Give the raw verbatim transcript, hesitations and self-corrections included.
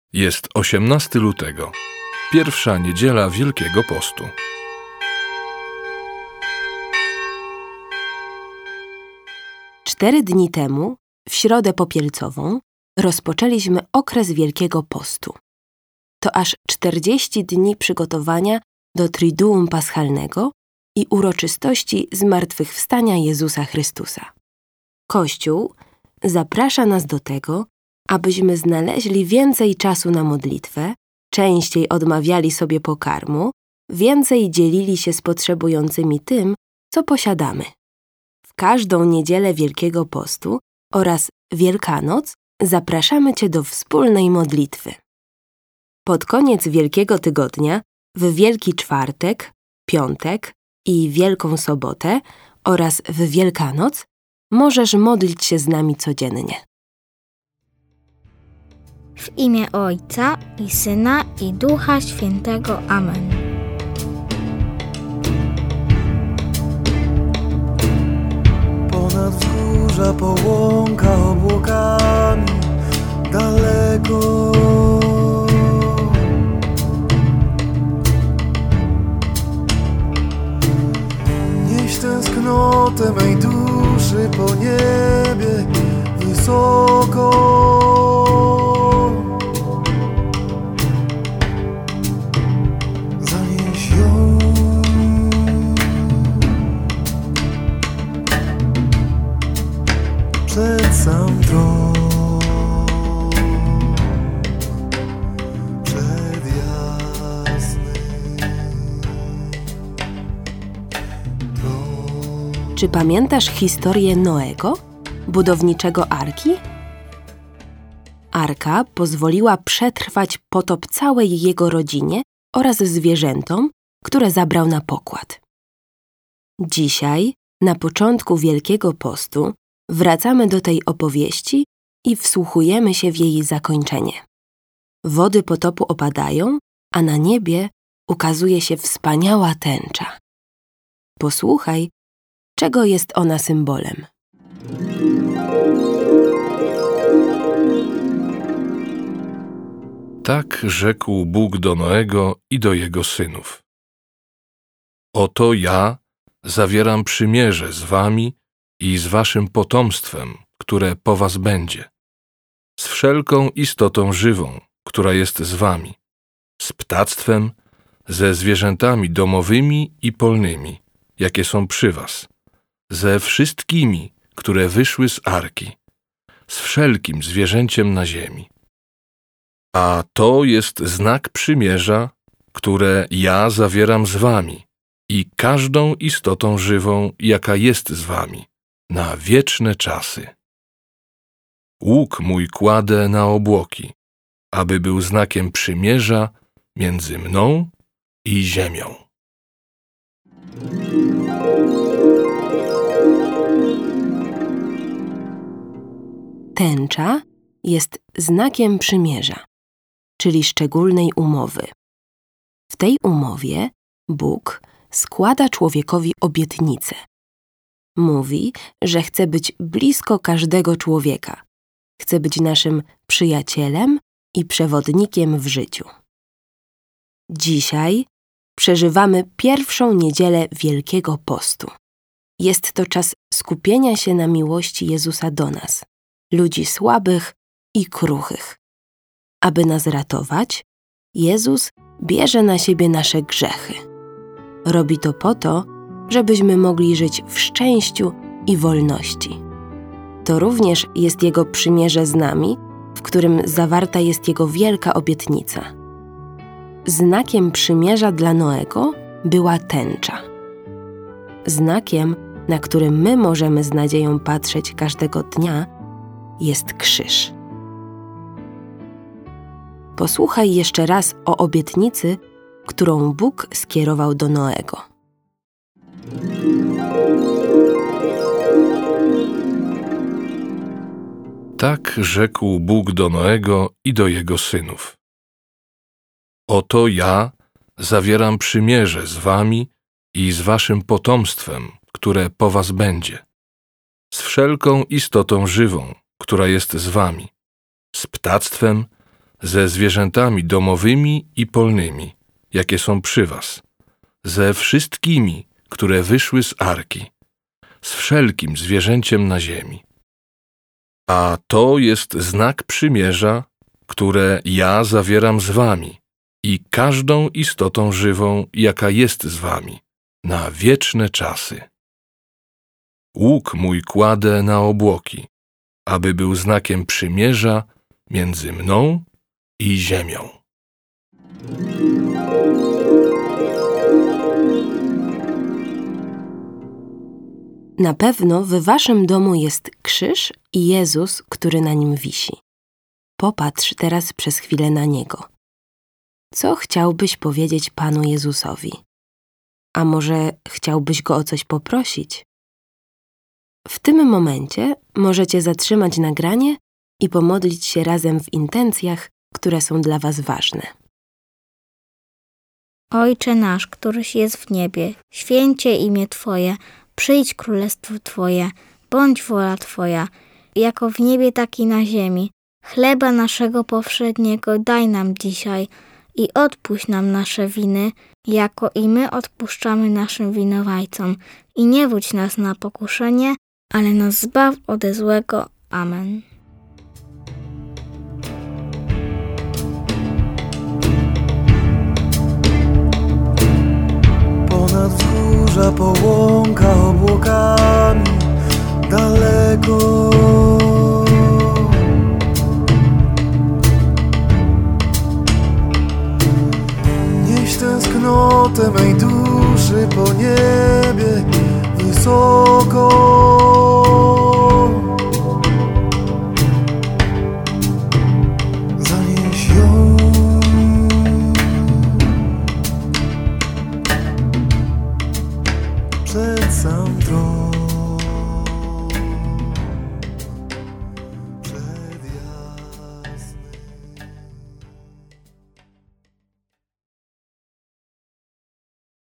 Jest osiemnastego lutego, pierwsza niedziela Wielkiego Postu. Cztery dni temu, w Środę Popielcową, rozpoczęliśmy okres Wielkiego Postu. To aż czterdzieści dni przygotowania do Triduum Paschalnego i uroczystości zmartwychwstania Jezusa Chrystusa. Kościół zaprasza nas do tego, abyśmy znaleźli więcej czasu na modlitwę, częściej odmawiali sobie pokarmu, więcej dzielili się z potrzebującymi tym, co posiadamy. W każdą niedzielę Wielkiego Postu oraz Wielkanoc zapraszamy Cię do wspólnej modlitwy. Pod koniec Wielkiego Tygodnia, w Wielki Czwartek, Piątek i Wielką Sobotę oraz w Wielkanoc możesz modlić się z nami codziennie. W imię Ojca i Syna i Ducha Świętego. Amen. Ponad wzgórza, po łąkach, obłokami, daleko. Nieś tęsknotę mej duszy po niebie wysoko. Zanieś ją. Przed sam tron, przed jasny tron. Czy pamiętasz historię Noego, budowniczego Arki? Arka pozwoliła przetrwać potop całej jego rodzinie oraz zwierzętom, które zabrał na pokład. Dzisiaj, na początku Wielkiego Postu, wracamy do tej opowieści i wsłuchujemy się w jej zakończenie. Wody potopu opadają, a na niebie ukazuje się wspaniała tęcza. Posłuchaj, czego jest ona symbolem. Tak rzekł Bóg do Noego i do jego synów. Oto ja zawieram przymierze z wami i z waszym potomstwem, które po was będzie, z wszelką istotą żywą, która jest z wami, z ptactwem, ze zwierzętami domowymi i polnymi, jakie są przy was, ze wszystkimi, które wyszły z Arki, z wszelkim zwierzęciem na ziemi. A to jest znak przymierza, które ja zawieram z wami i każdą istotą żywą, jaka jest z wami, na wieczne czasy. Łuk mój kładę na obłoki, aby był znakiem przymierza między mną i ziemią. Tęcza jest znakiem przymierza, czyli szczególnej umowy. W tej umowie Bóg składa człowiekowi obietnicę. Mówi, że chce być blisko każdego człowieka. Chce być naszym przyjacielem i przewodnikiem w życiu. Dzisiaj przeżywamy pierwszą niedzielę Wielkiego Postu. Jest to czas skupienia się na miłości Jezusa do nas, ludzi słabych i kruchych. Aby nas ratować, Jezus bierze na siebie nasze grzechy. Robi to po to, żebyśmy mogli żyć w szczęściu i wolności. To również jest Jego przymierze z nami, w którym zawarta jest Jego wielka obietnica. Znakiem przymierza dla Noego była tęcza. Znakiem, na który my możemy z nadzieją patrzeć każdego dnia, jest krzyż. Posłuchaj jeszcze raz o obietnicy, którą Bóg skierował do Noego. Tak rzekł Bóg do Noego i do jego synów. Oto ja zawieram przymierze z wami i z waszym potomstwem, które po was będzie, z wszelką istotą żywą, która jest z wami, z ptactwem, ze zwierzętami domowymi i polnymi, jakie są przy was, ze wszystkimi, które wyszły z arki, z wszelkim zwierzęciem na ziemi. A to jest znak przymierza, które ja zawieram z wami i każdą istotą żywą, jaka jest z wami, na wieczne czasy. Łuk mój kładę na obłoki, aby był znakiem przymierza między mną i ziemią. Na pewno w waszym domu jest krzyż i Jezus, który na nim wisi. Popatrz teraz przez chwilę na Niego. Co chciałbyś powiedzieć Panu Jezusowi? A może chciałbyś Go o coś poprosić? W tym momencie możecie zatrzymać nagranie i pomodlić się razem w intencjach, które są dla was ważne. Ojcze nasz, któryś jest w niebie, święcie imię Twoje, przyjdź królestwo Twoje, bądź wola Twoja, jako w niebie, tak i na ziemi. Chleba naszego powszedniego daj nam dzisiaj i odpuść nam nasze winy, jako i my odpuszczamy naszym winowajcom. I nie wódź nas na pokuszenie, ale nas zbaw ode złego. Amen. Ponad wzgórza, po łąkach, obłokami, daleko. Nieś tęsknotę mej duszy po niebie wysoko. Zanieś ją przed sam tron.